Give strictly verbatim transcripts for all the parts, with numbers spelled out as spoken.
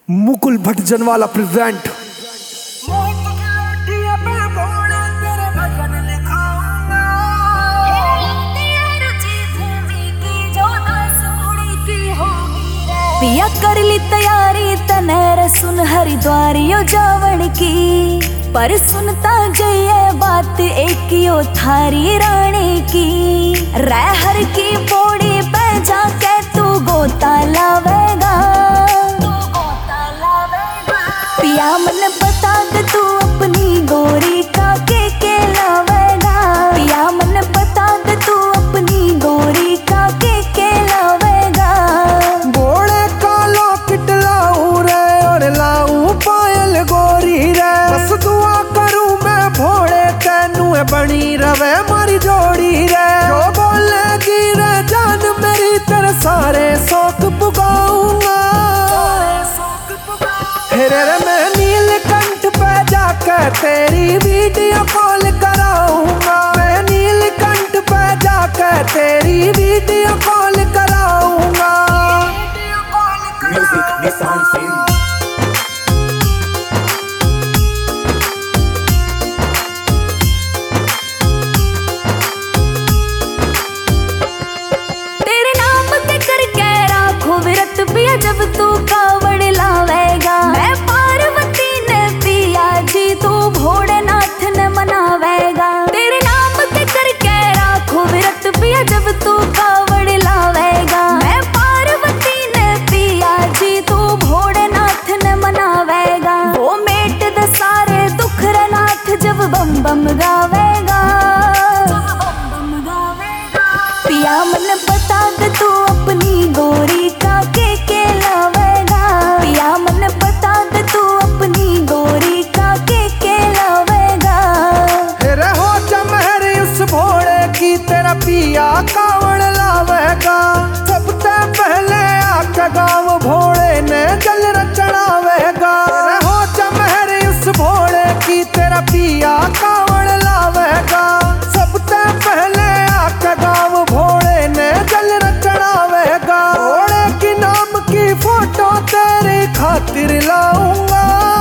Mukul भट्टजनवाला present. पिया कर ली तैयारी तनहर सुन हरिद्वारियो जावण की, पर सुनता जइए बात एक यो थारी रानी की। रहर की पौड़ी पे जाके तू गोता लावेगा, पिया मन बता दे तू अपनी गोरी का के के लावेगा। पिया मन बता दे तू अपनी गोरी का के के लावेगा। बोले का लॉकेट लाऊं रे और लाऊं पायल गोरी रे, बस दुआ करूं मैं भोले तेनू बनी रवे मारी जोड़ी रे। जो बोलेगी रे जान मेरी तेरे सारे शौक पुगाऊंगा। हेरे रे मैं नीलकंठ पे जाके तेरी वीडियो कॉल कराऊंगा। मैं नीलकंठ पे जाके तेरी वीडियो कॉल कराऊंगा। Music Nissan Sin तेरे नाम के करके राखो विरत पिया जब तू कावड़ लावेगा। मैं पार्वती ने पिया जी तू भोलेनाथ ने मनावेगा। तेरे नाम के करके राखो विरत पिया जब तू कावड़ लावेगा। मैं पार्वती ने पिया जी तू भोलेनाथ ने मनावेगा। वो मेट दे सारे दुख रे नाथ जब बम बम गावेगा। पिया मन बता दे तू अपनी गोरी का के के लावेगा। पिया मन बता दे तू अपनी गोरी का के के लावेगा। हेरे हो जमहर उस भोले की तेरा पिया कावड़ लावेगा। सबसे पहले आके गाँव भोले ने जल चढ़ावेगा। हेरे हो जमहर उस भोले की तेरा पिया कावड़ लावेगा। सबसे पहले आके गाँव भोले ने जल चढ़ावेगा। भोले की नाम की फोटो तेरी खातिर लाऊंगा।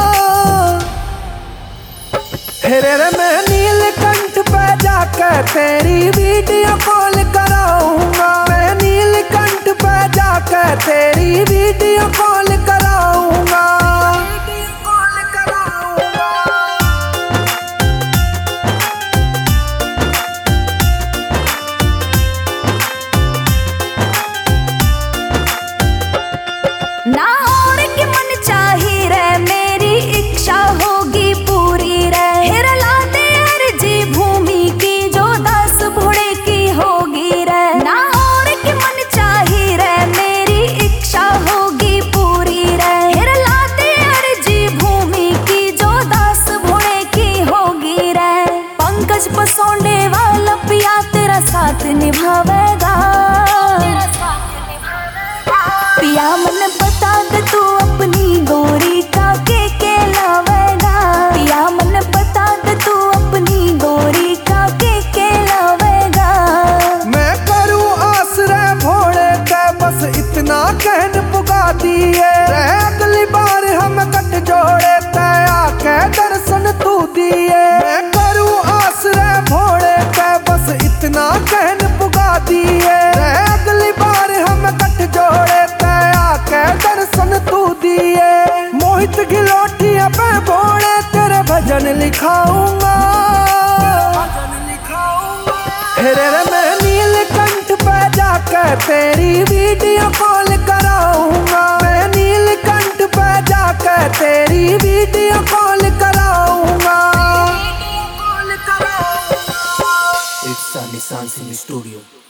हेरे रे मैं नीलकंठ पे जाके तेरी वीडियो कॉल कराऊंगा। मैं नीलकंठ पे जाके तेरी वीडियो कॉल कराऊंगा। ना और की मन चाही रे मेरी इच्छा होगी पूरी रे। हिर ला दे अर्जी भूमि की जो दास भोले की होगी रे। ना और की मन चाही रे मेरी इच्छा होगी पूरी रे। हिर ला दे अर्जी भूमि की जो दास भोले की होगी रे। पंकज पसौंडे वाला पिया तेरा साथ निभावेगा। पिया मन बता दे तू अपनी गोरी का के के लावेगा। पिया मन बता दे तू अपनी गोरी का के के लावेगा। मैं करूँ आसरे भोले के बस इतना कहन पुगा दिए। अगली बार हम कट जोड़े तय आके दर्शन तू दिए। मैं करूँ आसरे भोले के बस इतना कहन पुगा दिए। अगली बार हम कट जोड़े तय आके दर्शन तू दिए। मोहित गिलोटिया पे भोले तेरे भजन लिखाऊंगा। हेरे रे मैं नीलकंठ पे जाके तेरी वीडियो कॉल कराऊंगा। मैं नीलकंठ पे जाके तेरी वीडियो कॉल कराऊंगा। It's a Nissan Sin Studio.